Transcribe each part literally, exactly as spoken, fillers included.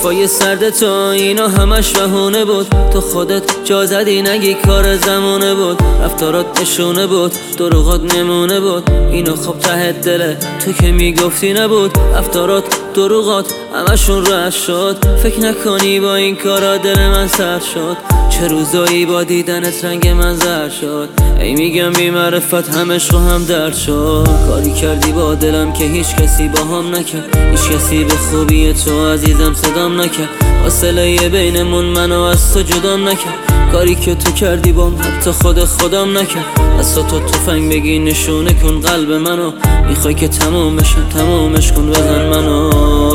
حرفای سرد تو اینا همش بهونه بود. تو خودت جا زدی نگی کار زمونه بود. رفتارات نشونه بود، دروغات نمونه بود. اینو خب ته دله تو که میگفتی نبود. رفتارات دروغات همشون رد شد. فکر نکنی با این کارا دل من سر شد. چه روزایی با دیدنت رنگ من زرد شد. ای میگم بی معرفت همش رو هم درد شد. کاری کردی با دلم که هیچ کسی با هم نکرد. هیچ کسی به خوبی تو عزیزم صدام نکرد. فاصله بینمون منو از تو جدام نکرد. کاری که تو کردی بام حتی خود خودم نکرد. از تو تفنگ بگی نشونه کن قلب منو. میخوای که تموم بشم تمومش کن بزن منو.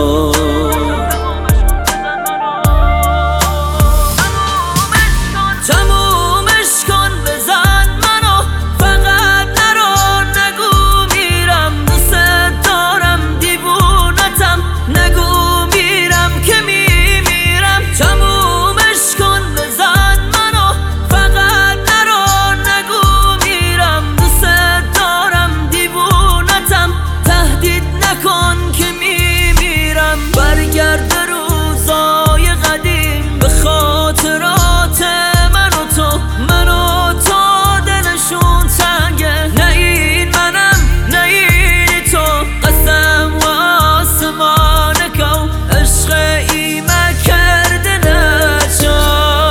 برگرد روزای قدیم به خاطرات من و تو. من و تو دلشون تنگه. نه این منم نه این تو. قسم و آسمان کو عشق ایمه کرده نجا.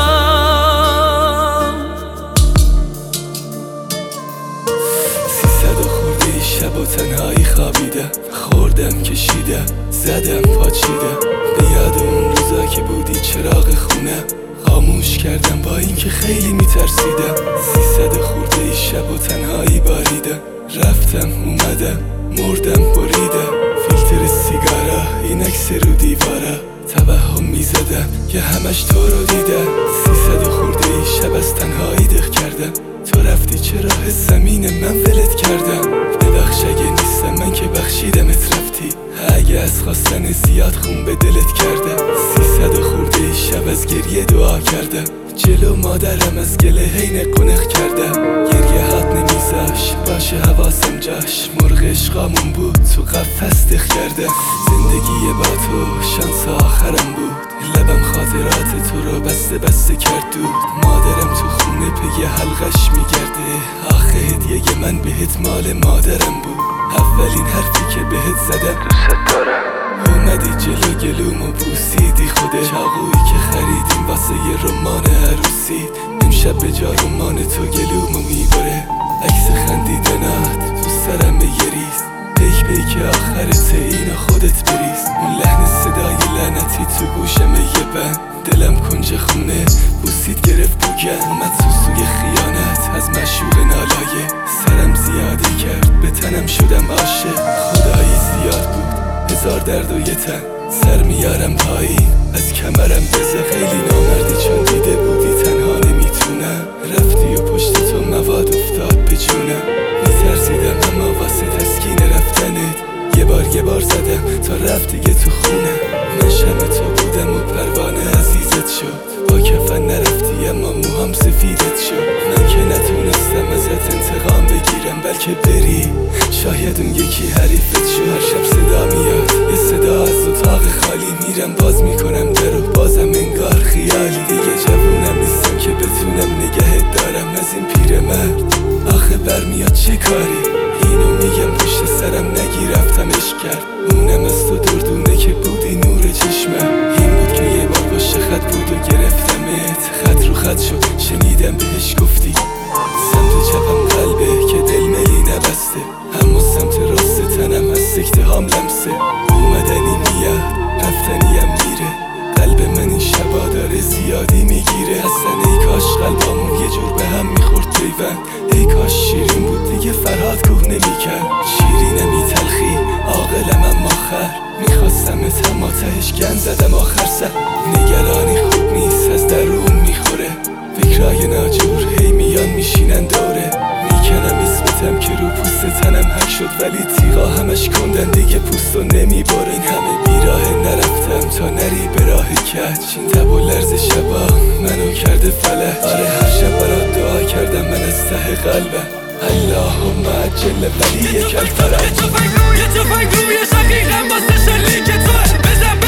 سیصد و خورده شب و تنهایی خوابیده. خوردم کشیده زدم پاچیده. به یاد اون روزا که بودی چراغ خونه. خاموش کردم با اینکه خیلی میترسیدم. سیصد خورده ای شب و تنهایی باریده. رفتم اومدم مردم بریده. فیلتر سیگارا این عکس رو دیواره. توهم میزدم که همش تو رو دیدم. سیصد خورده ای شب از تنهایی دق کردم. تو رفتی چرا زمین من ولت کردم. ببخش اگه نیستم من که بخشیدمت رفتی. اگه از خواستن زیاد خون به دلت کردم. سیصد خورده ای شب از گریه دعا کردم. جلو مادرم از گله هین قنق کردم. گریه هات نمیزاش باشه حواسم جاش. مرغ عشقامون بود تو قفس دق کردم. زندگی با تو شانس آخرم بود. لبم خاطرات تو رو بسته بسته کرد دود. مادرم تو خونه پی حلقش میگرده. آخه هدیه من بهت مال مادرم بود. اولین حرفی که بهت زدم دوست دارم. اومدی جلو گلومو بوسیدی خوده. چاقویی که خریدیم واسه یه رمان عروسی. امشب به جا رمان تو گلومو میبره. عکس خندیدنات تو سرم یه ریز. پیک پیک آخرت اینو خودت بریز. اون لحن صدای لعنتی تو گوشم یه بند. دلم کنج خونه بوسید گرفت بوگن. اومد سوسوی خیانت از مشوق نالایه. سرم زیادی کرد به تنم شدم عاشق. خدایی زیاد بود هزار درد و یه تن. سر میارم پایین از کمرم بزه. خیلی نامردی چون دیده بودی تنها نمیتونم. رفتی و پشت تو مواد افتاد به جونم. میترسیدم اما واسه تسکین رفتنت یه بار یه بار زدم تا رفت دیگه تو خونه. من شم تو بودم و پروانه عزیزت شد. با کفن نرفتی اما موهام سفیدت شد. من که نتونستم ازت انتقام بگیرم بلکه بری. شاید اون یکی حریفت شد. هر شب صدا میاد یه صدا از اتاق خالی. میرم باز میکنم درو بازم انگار خیالی. دیگه جوونم نیستم که بتونم نگهت دارم از این پیرمرد. آخه برمیاد چه کاری. اینو میگم پشت سرم نگی رفتم عشق کرد. اونم از تو دردونه که بودی نور چشمم. این بود که یه بار باشه خط بود و گرفتمت. خط رو خط شد شنیدم بهش گفتی. سمت چپم قلبه که دل ملی نبسته. اما سمت راست تنم از سکته هام لمسه. اومدنی میاد رفتنیم میره. قلب من این شبا داره زیادی میگیره. اصلا ای کاش قلبامون یه جور به هم میخورد پیوند. ای کاش شیرین بود دیگه فرهاد کوه نمیکرد. شیرینم ای تلخی عاقلم اما خر. میخواستم اما تهش گند زدم آخر سر. نگرانی خوب نیست از درون میخوره. فکرای ناجور هی میان میشینن دوره. میکنم اسمتم که رو پوست تنم حک شد. ولی تیغا همش کندن دیگه پوستو نمیباره. این همه بیراه نرفتم تا نری به راه کج. این تب و لرز شبا منو کرده فلج. آره هر شب برات دعا کردم من از ته قلبم. اللهم عجل ولی یک الفرج. یه تفنگ روی شقیقم واسه شلیک توه. بزن بزن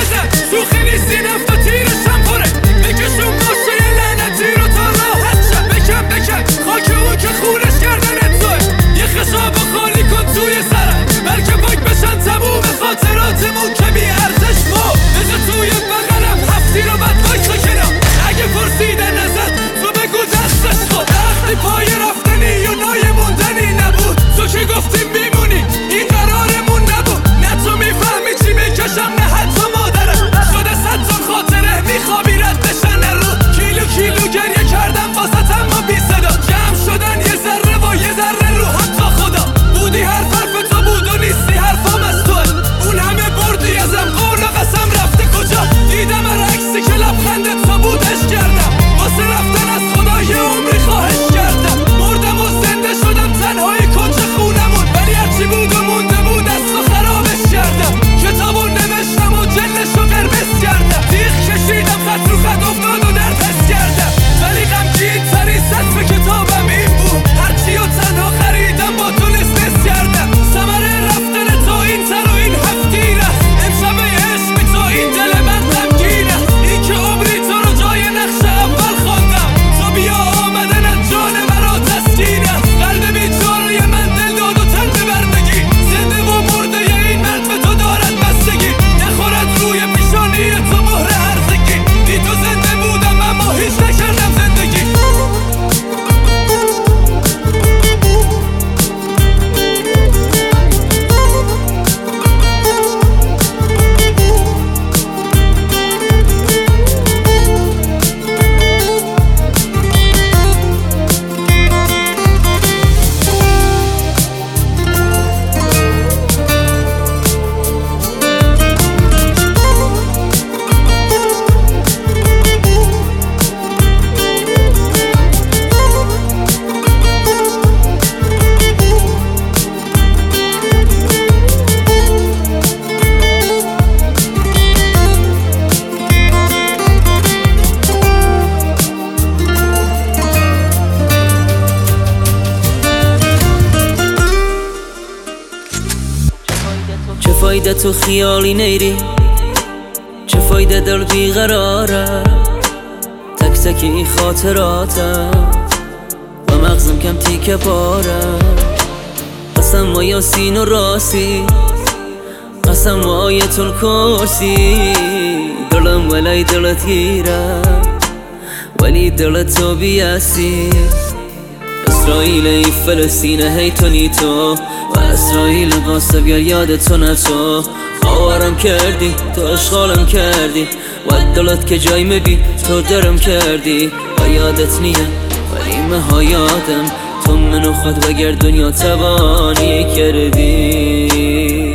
رفیقم شوخی نیستی نفت و تیرشم پره بکشون باشه یه لعنتی رو تا راحت شم بکن بکن خاک اون که خونش کردن توه یه خشاب خالی کن توی سرم بلکه پاک بشن تموم خاطراتمون که بی ارزش ما بزه توی بغلم هفتی رو بد وایسا کنم اگه پرسیدن ازت تو بگو دستش خود وقتی پای رفتنی و نای موندنی نبود تو که گفتیم بیمونی این قرارمون نبود نه تو میفهمی چی میکشم نه حتی مادرم شده صد تون خاطره میخوابی رد بشن رو کیلو کیلو گریه کردم واسط اما بی صدا جمع شدن یه ذره و یه ذره رو حتی خدا بودی حرف حرف تو بود و نیستی حرفام از توه اون همه بردی ازم قول و قسم رفته کجا دیدم هر عکسی که لبخندت تو بودش کردم واسه رفتن از خدا یه عمری خواهش کردم مردم و زنده شدم تنهای کنج خونمون ولی هرچی بود و مونده بود از تو خرابش کردم کتابو نوشتم و جلشو قرمز کردم تیغ کشیدم خط رو خط افتاد و در پس کردم ولی غمگین ترین سطف کتابم این بود هرچی و تنها خریدم با تو نسنس کردم ثمره رفتن تو این تر و این هفتی رست امشب عشق بی تو این دل من غمگین است این که عمری تو رو جای نقش اول خواندم تو بیا آمدن از جان مرا تسکین است قلب بیچاره من دل داد و تن به بردگی زنده و مرده این مرد به تو دارد بستگی نخورد روی پیشانی تو مهر هرزگی بی تو زنده بودم اما هیچ نکردم زندگی چه فایده تو خیالی نیری چه فایده دل بیقراره تک تک این خاطراتم و مغزم کم تیکه پاره قسم و یاسین و راسی قسم و آیت الکرسی دلم ولی دلت گیره ولی دلت تو بیاسی اسرائیل این فلسطینه هی تو نیتو و اسرائیل قاسب یا یاد تو نتو آوارم کردی تو اشغالم کردی و دلت که جای مبی تو درم کردی و یادت نیه ولی مها یادم تو منو خود وگر دنیا توانی کردی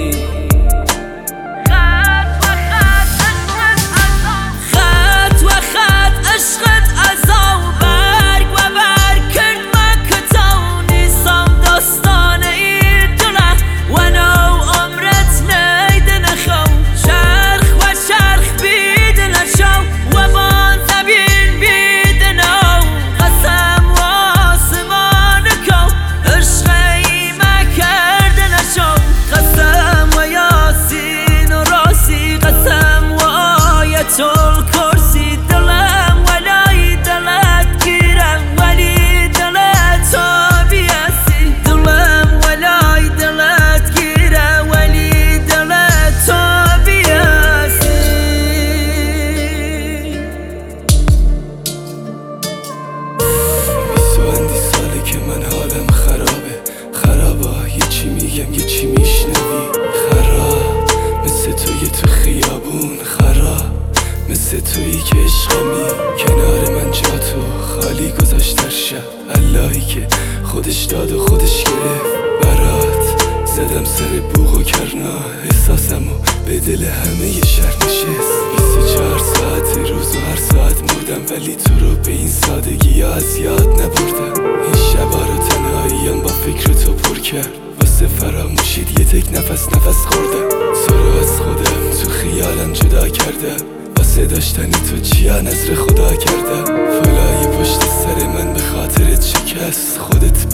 مثل تویی که عشقمی کنار من جا تو خالی گذاشت در شب اللهی که خودش داد و خودش گرفت برات زدم سر بوق و کرنا احساسمو به دل همه ی شهر نشست بیست و چهار ساعت روز و هر ساعت مردم ولی تو رو به این سادگی ها از یاد نبردم این شبا رو تنهاییم با فکر تو پر کرد واسه فراموشید یه تک نفس نفس خوردم تو رو از خودم تو خیالم جدا کردم واسه داشتنی تو چیا نظر خدا کردم فلای پشت سر من به خاطرت شکست خودت بگو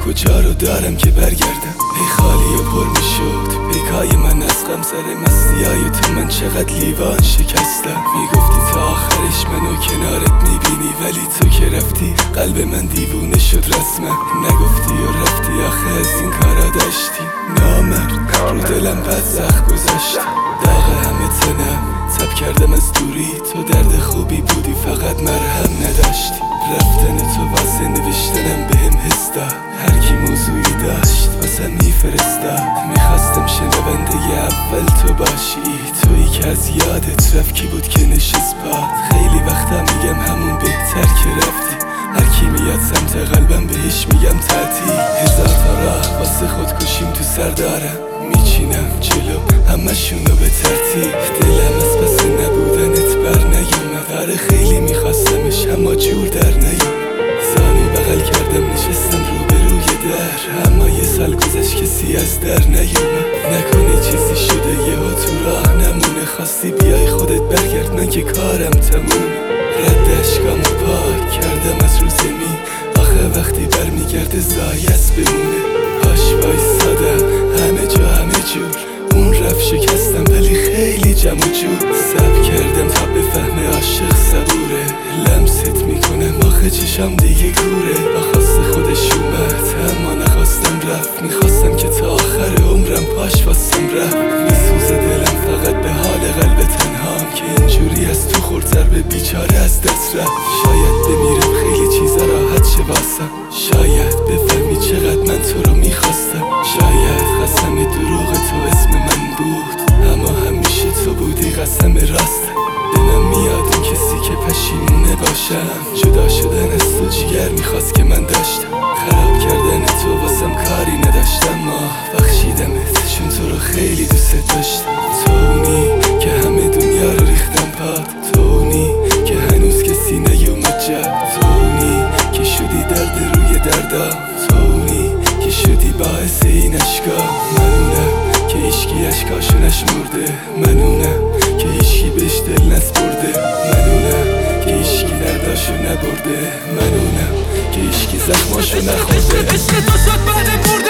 کجا رو دارم که برگردم. ای خالی و پر میشد پیکای من از غم سر مستیای تو، من چقدر لیوان شکستم. میگفتی تا آخرش منو کنارت میبینی، ولی تو که رفتی قلب من دیوونه شد رسما. نگفتی و رفتی آخه از این کارا داشتی. نامرد رو دلم بد زخم گذاشتی. داغ همه تنم تب کردم از دوری، تو درد خوبی بودی فقط مرهم نداشتی. رفتن تو واسه نوشتنم بهم حس داد، هر کی موضوعی داشت واسه میفرستاد. میخواستم شنونده اول تو باشی، تویی که از یادت رفت کی بود که نشست باد. خیلی وقتا میگم همون بهتر که رفتی، هر کی میاد سمت قلبم بهش میگم تعطیل. هزار تا راه واسه خودکشیم تو سر دارم، میچینم جلو همشونو به ترتیب. دلم از پس نبودنت بر نیومد، آره خیلی میخواستمش اما جور در نیومد. زانو بغل کردم نشستم روبروی در، اما یه سال گذشت کسی از در نیومد. نکنه چیزی شده یهو تو راه نمونه، خواستی بیای خودت برگرد من که کارم تمومه. رد اشکامو پاک کردم از رو زمین، آخه وقتی برمیگرده زایست بمونه. پاش وایسادم همه جا همه جور، اون رفت شکستم ولی خیلی جمع و جور. صبر کردم تا بفهمه عاشق صبوره، لمست میکنم آخه چشام دیگه گوره. با خواست خودش اومد اما نخواستم رفت، میخواستم که تا آخر عمرم پاش واسم رفت. میسوزه دلم فقط به حال قلب تنهام، که اینجوری از تو خورتر به بیچاره از دست رفت. شاید بمیرم خیلی چیزا راحت شه واسم، شاید بفهمی چقدر من تو رو میخواستم. شاید قسم دروغ تو اسم من بود، اما همیشه تو بودی قسم راستم. به من میاد این کسی که پشیمونه باشم، جدا شدن از تو جیگر میخواست که من داشتم. خراب کردن تو واسم کاری نداشتم، ما بخشیدمت چون تو رو خیلی دوست داشتم. تو اونی که همه دنیا رو ریختم پاد، تو اونی که هنوز کسی نیومد جا، تو اونی که شدی درد روی دردا، تو اونی که شدی باعث این اشکا. منونم که ایشکی اشکاشو نشمرده، منونم که ایشکی بهش دل نسپرده، منونم که ایشکی درداشو نبرده، منونم که ایشکی زخماشو نخورده. عشق تو شد بعد مرد